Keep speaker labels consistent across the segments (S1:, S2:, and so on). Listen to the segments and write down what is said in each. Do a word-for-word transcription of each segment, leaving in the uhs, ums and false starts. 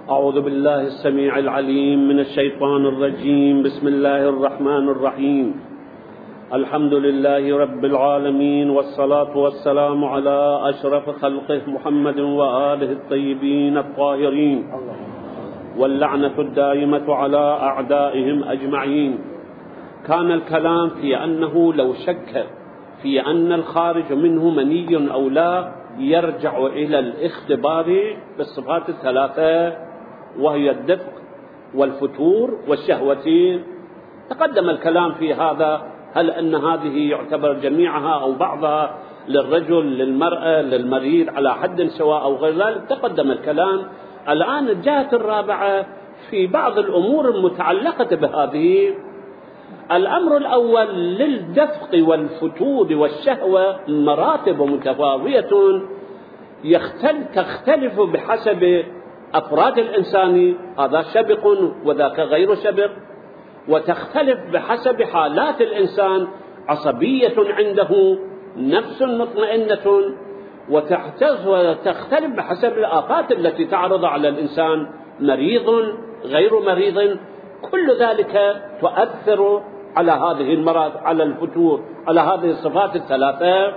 S1: أعوذ بالله السميع العليم من الشيطان الرجيم. بسم الله الرحمن الرحيم. الحمد لله رب العالمين، والصلاة والسلام على أشرف خلقه محمد وآله الطيبين الطاهرين، واللعنة الدائمة على أعدائهم أجمعين. كان الكلام في أنه لو شك في أن الخارج منه مني أو لا يرجع إلى الاختبار بالصفات الثلاثة، وهي الدفق والفتور والشهوة. تقدم الكلام في هذا، هل أن هذه يعتبر جميعها أو بعضها للرجل للمرأة للمريض على حد سواء أو غير ذلك. تقدم الكلام. الآن الجهة الرابعة في بعض الأمور المتعلقة بهذه. الأمر الأول، للدفق والفتور والشهوة مراتب متفاوتة تختلف بحسب أفراد الإنسان، هذا شبق وذاك غير شبق، وتختلف بحسب حالات الإنسان، عصبية عنده، نفس مطمئنة، وتختلف بحسب الآفات التي تعرض على الإنسان، مريض غير مريض. كل ذلك تؤثر على هذه المراتب، على الفتور، على هذه الصفات الثلاثة.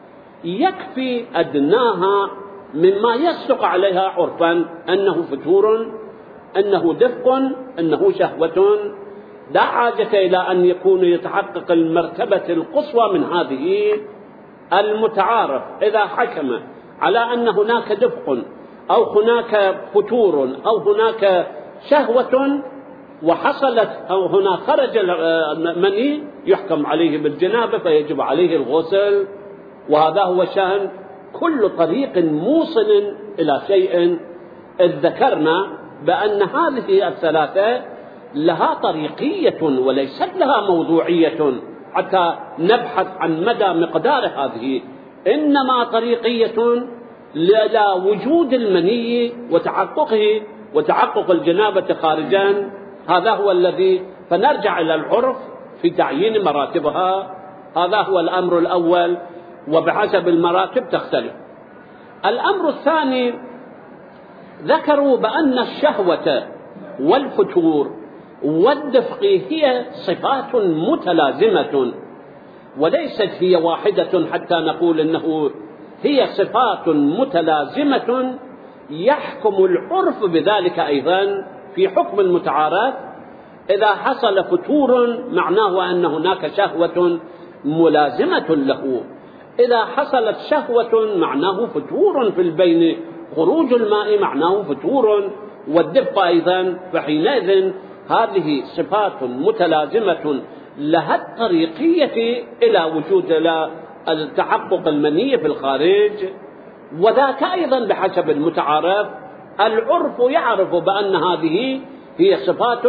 S1: يكفي أدناها مما يصدق عليها عرفا أنه فتور، أنه دفق، أنه شهوة. لا حاجة إلى أن يكون يتحقق المرتبة القصوى من هذه. المتعارف إذا حكم على أن هناك دفق أو هناك فتور أو هناك شهوة وحصلت أو هنا خرج المني، يحكم عليه بالجنابة فيجب عليه الغسل. وهذا هو شأن كل طريق موصل إلى شيء. إذ ذكرنا بأن هذه الثلاثة لها طريقية وليست لها موضوعية حتى نبحث عن مدى مقدار هذه، إنما طريقية لوجود المني وتحققه وتحقق الجنابة خارجا. هذا هو الذي، فنرجع إلى العرف في تعيين مراتبها. هذا هو الأمر الأول، وبحسب المراتب تختلف. الأمر الثاني، ذكروا بأن الشهوة والفتور والدفق هي صفات متلازمة، وليست هي واحدة حتى نقول إنه هي صفات متلازمة. يحكم العرف بذلك أيضا في حكم المتعارف. إذا حصل فتور معناه أن هناك شهوة ملازمة له، إذا حصلت شهوة معناه فتور في البين، خروج الماء معناه فتور، والدفق أيضا. فحينئذ هذه صفات متلازمة لها الطريقية إلى وجود إلى التحقق المني في الخارج. وذاك أيضا بحسب المتعارف. العرف يعرف بأن هذه هي صفات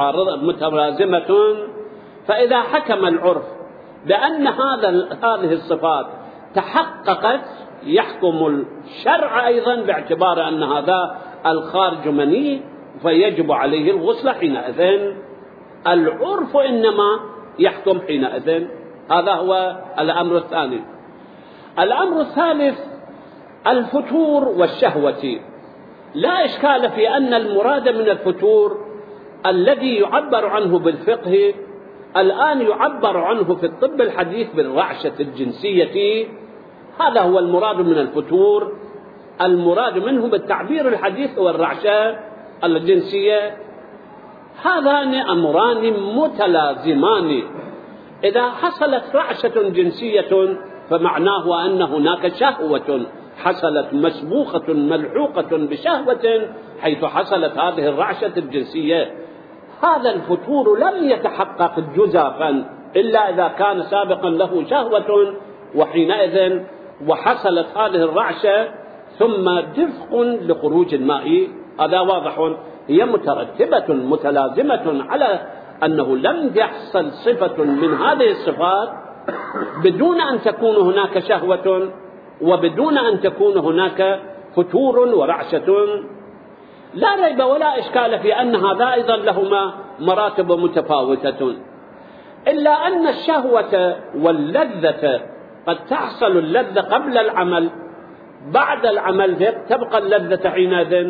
S1: متلازمة، فإذا حكم العرف بأن هذا هذه الصفات تحققت، يحكم الشرع أيضا باعتبار أن هذا الخارج مني فيجب عليه الغسل حينئذ. العرف إنما يحكم حينئذ. هذا هو الأمر الثاني. الأمر الثالث، الفتور والشهوة. لا إشكال في أن المراد من الفتور الذي يعبر عنه بالفقه الآن يعبر عنه في الطب الحديث بالرعشة الجنسية. هذا هو المراد من الفتور. المراد منه بالتعبير الحديث هو الرعشة الجنسية. هذان أمران متلازمان. إذا حصلت رعشة جنسية فمعناه أن هناك شهوة حصلت مسبوقة ملحوقة بشهوة، حيث حصلت هذه الرعشة الجنسية. هذا الفتور لم يتحقق جزافا إلا إذا كان سابقا له شهوة، وحينئذ وحصلت هذه الرعشة ثم دفق لخروج الماء. هذا واضح، هي مترتبة متلازمة على أنه لم يحصل صفة من هذه الصفات بدون أن تكون هناك شهوة وبدون أن تكون هناك فتور ورعشة. لا ريب ولا إشكال في أن هذا أيضا لهما مراتب متفاوتة، إلا أن الشهوة واللذة قد تحصل اللذة قبل العمل، بعد العمل تبقى اللذة حينئذ.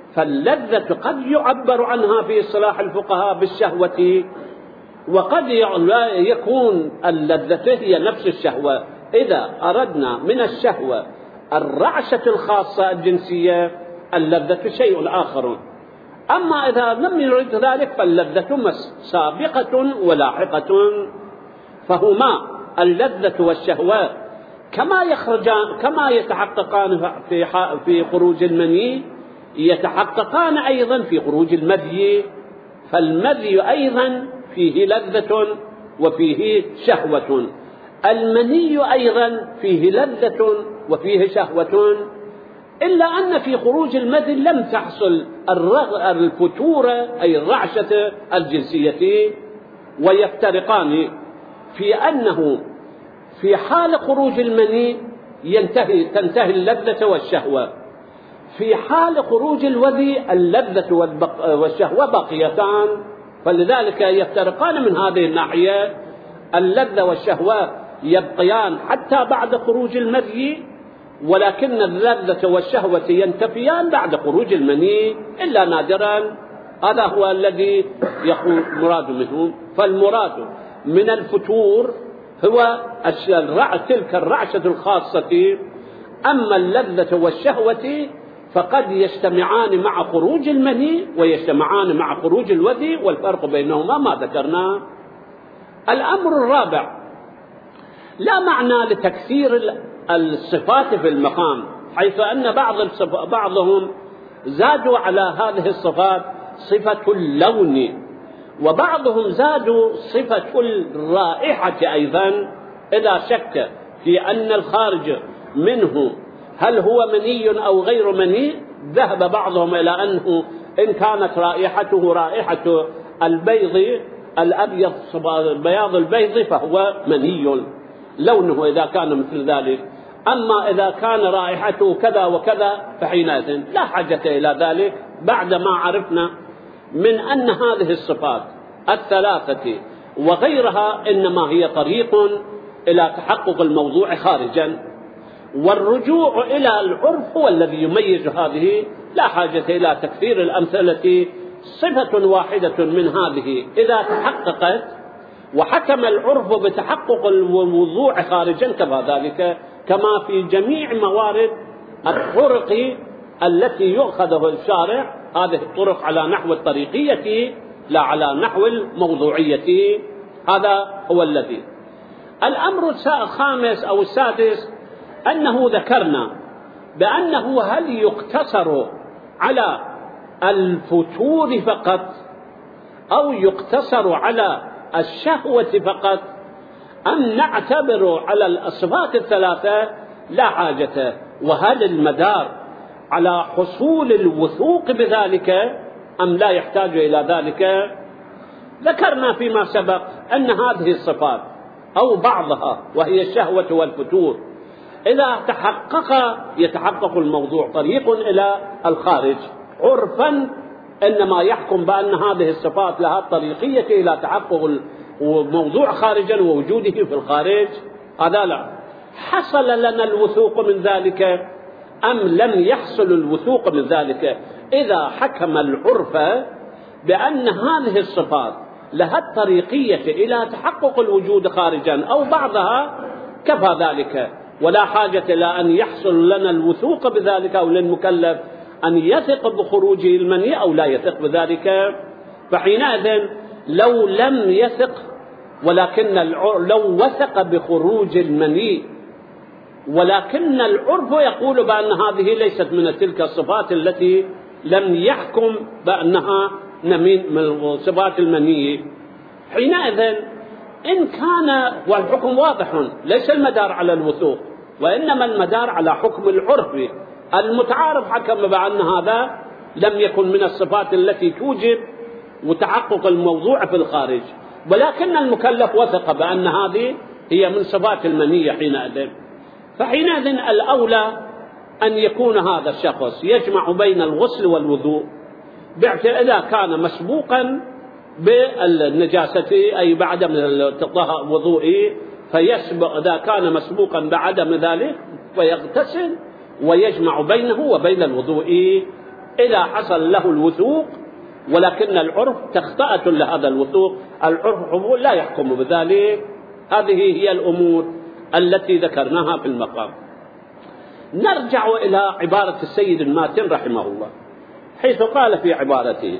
S1: فاللذة قد يعبر عنها في اصطلاح الفقهاء بالشهوة، وقد يكون اللذة هي نفس الشهوة. إذا أردنا من الشهوة الرعشة الخاصة الجنسية، اللذة شيء آخر. أما إذا لم يرد ذلك فاللذة سابقة ولاحقة، فهما اللذة والشهوة كما يخرجان كما يتحققان في في خروج المني، يتحققان أيضا في خروج المذي. فالمذي أيضا فيه لذة وفيه شهوة، المني أيضا فيه لذة وفيه شهوة، إلا أن في خروج المذي لم تحصل الفتورة أي الرعشة الجنسية، ويفترقان في أنه في حال خروج المني ينتهي تنتهي اللذة والشهوة، في حال خروج الوذي اللذة والشهوة باقيتان، فلذلك يفترقان من هذه الناحية. اللذة والشهوة يبقيان حتى بعد خروج المذي، ولكن اللذة والشهوة ينتفيان بعد خروج المني إلا نادرا. هذا هو الذي يقول مراد منه. فالمراد من الفتور هو تلك الرعشة الخاصة. أما اللذة والشهوة فقد يجتمعان مع خروج المني ويجتمعان مع خروج الوذي، والفرق بينهما ما ذكرناه. الأمر الرابع، لا معنى لتكثير الصفات في المقام، حيث أن بعض بعضهم زادوا على هذه الصفات صفة اللون، وبعضهم زادوا صفة الرائحة أيضا، إذا شك في أن الخارج منه هل هو مني أو غير مني، ذهب بعضهم إلى أنه إن كانت رائحته رائحة البيض الأبيض بياض البيض فهو مني لونه إذا كان مثل ذلك، أما إذا كان رائحته كذا وكذا فحينئذ لا حاجة إلى ذلك، بعدما عرفنا من أن هذه الصفات الثلاثة وغيرها إنما هي طريق إلى تحقق الموضوع خارجا، والرجوع إلى العرف هو الذي يميز هذه. لا حاجة إلى تكثير الأمثلة، صفة واحدة من هذه إذا تحققت وحكم العرف بتحقق الوضوع خارجا كما ذلك، كما في جميع موارد الطرق التي يؤخذه الشارع، هذه الطرق على نحو الطريقية لا على نحو الموضوعية. هذا هو الذي. الأمر الخامس أو السادس أنه ذكرنا بأنه هل يقتصر على الفتور فقط أو يقتصر على الشهوة فقط، أم نعتبر على الأصفات الثلاثة لا حاجة، وهل المدار على حصول الوثوق بذلك أم لا يحتاج إلى ذلك؟ ذكرنا فيما سبق أن هذه الصفات أو بعضها وهي الشهوة والفتور إذا تحقق يتحقق الموضوع طريق إلى الخارج عرفا، إنما يحكم بأن هذه الصفات لها الطريقية إلى تحقق الموضوع خارجا ووجوده في الخارج. هذا لا. حصل لنا الوثوق من ذلك أم لم يحصل الوثوق من ذلك؟ إذا حكم العرف بأن هذه الصفات لها الطريقية إلى تحقق الوجود خارجا أو بعضها كفى ذلك، ولا حاجة إلى أن يحصل لنا الوثوق بذلك أو للمكلف أن يثق بخروجه المني أو لا يثق بذلك. فحينئذ لو لم يثق ولكن لو وثق بخروج المني ولكن العرف يقول بأن هذه ليست من تلك الصفات التي لم يحكم بأنها من صفات المني، حينئذ إن كان والحكم واضح ليس المدار على الوثوق وإنما المدار على حكم العرف المتعارف، حكم بأن هذا لم يكن من الصفات التي توجب وتحقق الموضوع في الخارج، ولكن المكلف وثق بأن هذه هي من صفات المنية حينئذ. فحينئذ الأولى أن يكون هذا الشخص يجمع بين الغسل والوضوء، إذا كان مسبوقا بالنجاسة أي بعدم الوضوء فيسبق، إذا كان مسبوقا بعدم ذلك فيغتسل ويجمع بينه وبين الوضوء إذا حصل له الوثوق، ولكن العرف تخطئة لهذا الوثوق، العرف لا يحكم بذلك. هذه هي الأمور التي ذكرناها في المقام. نرجع إلى عبارة السيد الماتن رحمه الله، حيث قال في عبارته: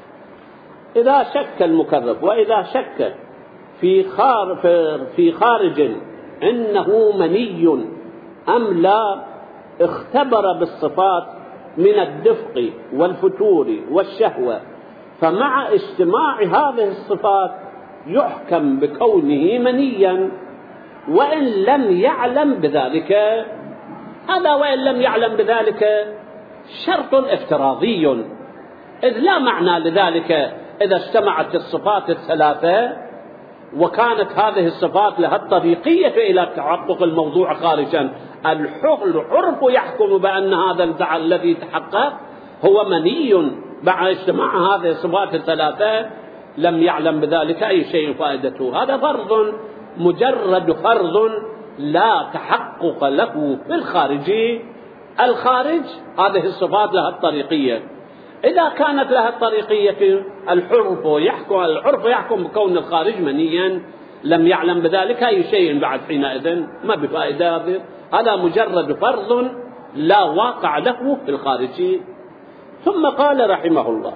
S1: إذا شك المكرف وإذا شك في خار في خارج إنه مني أم لا، اختبر بالصفات من الدفق والفتور والشهوة، فمع اجتماع هذه الصفات يحكم بكونه منيا وإن لم يعلم بذلك. هذا وإن لم يعلم بذلك شرط افتراضي، إذ لا معنى لذلك إذا اجتمعت الصفات الثلاثة وكانت هذه الصفات لها الطريقية إلى تحقق الموضوع خارجا، العرف يحكم بأن هذا الذي تحقق هو مني مع اجتماع هذه الصفات الثلاثة، لم يعلم بذلك أي شيء فائدته. هذا فرض، مجرد فرض لا تحقق له في الخارج. الخارج هذه الصفات لها الطريقية، إذا كانت لها الطريقية العرف يحكم العرف يحكم بكون الخارج منيا، لم يعلم بذلك أي شيء بعد حينئذ ما بفائدة. هذا مجرد فرض لا واقع له في الخارج. ثم قال رحمه الله: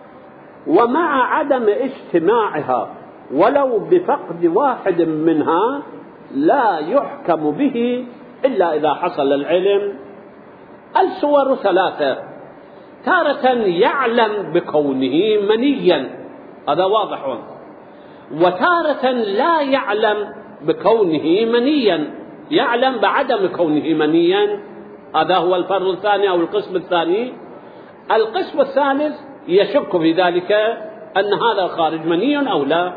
S1: ومع عدم اجتماعها ولو بفقد واحد منها لا يحكم به إلا إذا حصل العلم. الصور ثلاثة: تارة يعلم بكونه منيا، هذا واضح، وتارة لا يعلم بكونه منيا، يعلم بعدم كونه منيا، هذا هو الفرض الثاني أو القسم الثاني. القسم الثالث يشك في ذلك أن هذا الخارج مني أو لا.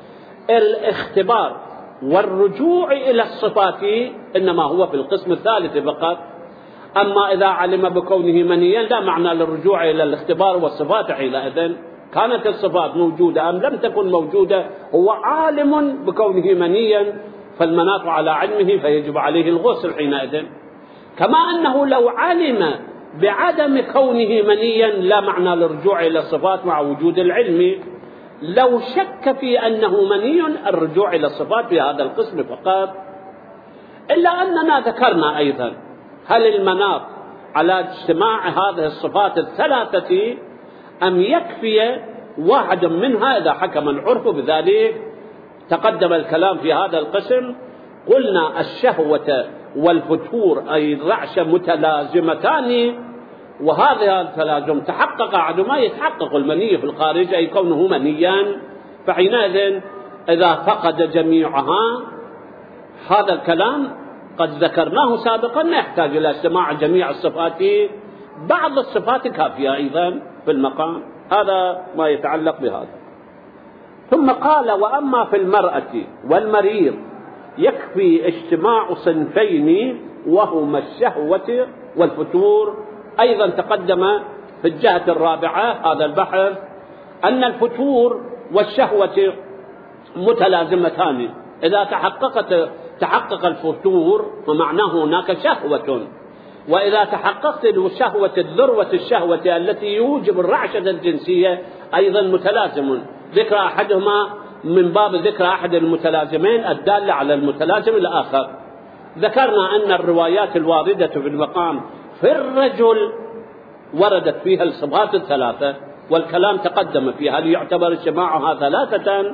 S1: الاختبار والرجوع إلى الصفات إنما هو في القسم الثالث فقط. أما إذا علم بكونه منيا لا معنى للرجوع إلى الاختبار والصفات حينئذ. كانت الصفات موجودة أم لم تكن موجودة، هو عالم بكونه منيا فالمناط على علمه فيجب عليه الغسل حينئذ. كما أنه لو علم بعدم كونه منيا لا معنى للرجوع إلى الصفات مع وجود العلم. لو شك في أنه مني الرجوع إلى الصفات في هذا القسم فقط. إلا أننا ذكرنا أيضا هل المناط على اجتماع هذه الصفات الثلاثة أم يكفي واحد منها إذا حكم العرف بذلك. تقدم الكلام في هذا القسم، قلنا الشهوة والفتور أي الرعشة متلازمتان، وهذا التلازم تحقق عندما يتحقق المني في الخارج أي كونه منيا، فحينئذ إذا فقد جميعها هذا الكلام قد ذكرناه سابقا لا يحتاج إلى استماع جميع الصفات، بعض الصفات كافية أيضا في المقام. هذا ما يتعلق بهذا. ثم قال: وأما في المرأة والمريض يكفي اجتماع صنفين وهما الشهوة والفتور. أيضا تقدم في الجهة الرابعة هذا البحث أن الفتور والشهوة متلازمتان. إذا تحققت تحقق الفتور ومعناه هناك شهوة، وإذا تحققت الشهوة الذروة الشهوة التي يوجب الرعشة الجنسية أيضا متلازم. ذكر أحدهما من باب ذكر أحد المتلازمين الدالة على المتلازم الآخر. ذكرنا أن الروايات الواردة في المقام في الرجل وردت فيها الصفات الثلاثة، والكلام تقدم فيها. هل يعتبر اجتماعها ثلاثة؟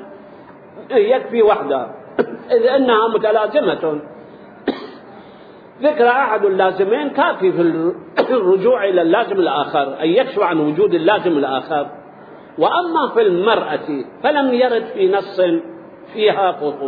S1: يكفي واحدة إذ أنها متلازمة. ذكر أحد اللازمين كافي في الرجوع إلى اللازم الآخر أي يكشف عن وجود اللازم الآخر. وأما في المرأة فلم يرد في نص فيها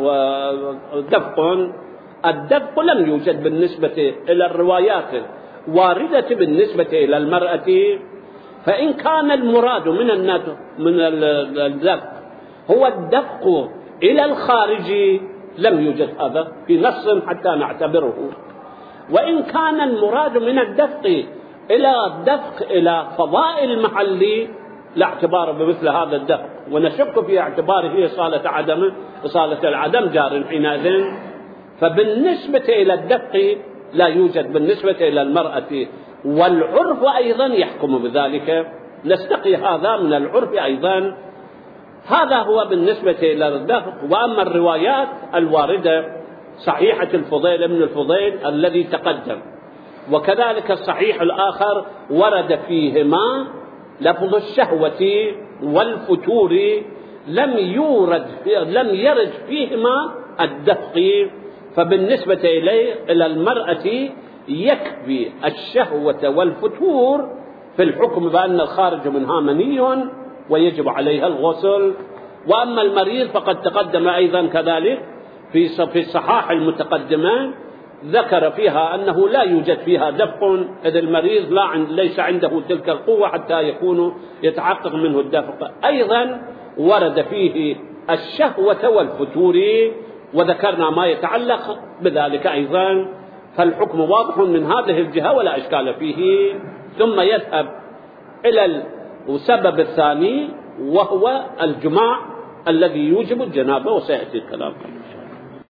S1: دفق. الدفق لم يوجد بالنسبة إلى الروايات واردة بالنسبة إلى المرأة. فإن كان المراد من من الدفق هو الدفق إلى الخارج لم يوجد هذا في نص حتى نعتبره. وإن كان المراد من الدفق إلى الدفق إلى فضائل المحل لا اعتبار بمثل هذا الدفق، ونشك في اعتباره إصالة عدم إصالة العدم جار حينئذ. فبالنسبة إلى الدفق لا يوجد بالنسبة إلى المرأة والعرف أيضا يحكم بذلك، نستقي هذا من العرف أيضا. هذا هو بالنسبة إلى الدفق. وأما الروايات الواردة صحيحة الفضيل بن الفضيل الذي تقدم، وكذلك الصحيح الآخر ورد فيهما لفظ الشهوة والفتور، لم يورد لم يرد فيهما الدفق. فبالنسبة إليه إلى المرأة يكفي الشهوة والفتور في الحكم بأن الخارج منها مني ويجب عليها الغسل. وأما المريض فقد تقدم أيضا كذلك في في الصحاح المتقدمة ذكر فيها أنه لا يوجد فيها دفق، إذ المريض لا عند ليس عنده تلك القوة حتى يكون يتحقق منه الدفق. أيضا ورد فيه الشهوة والفتور، وذكرنا ما يتعلق بذلك أيضا. فالحكم واضح من هذه الجهة ولا إشكال فيه. ثم يذهب إلى السبب الثاني وهو الجماع الذي يوجب الجنابة، وسيأتي الكلام عنه.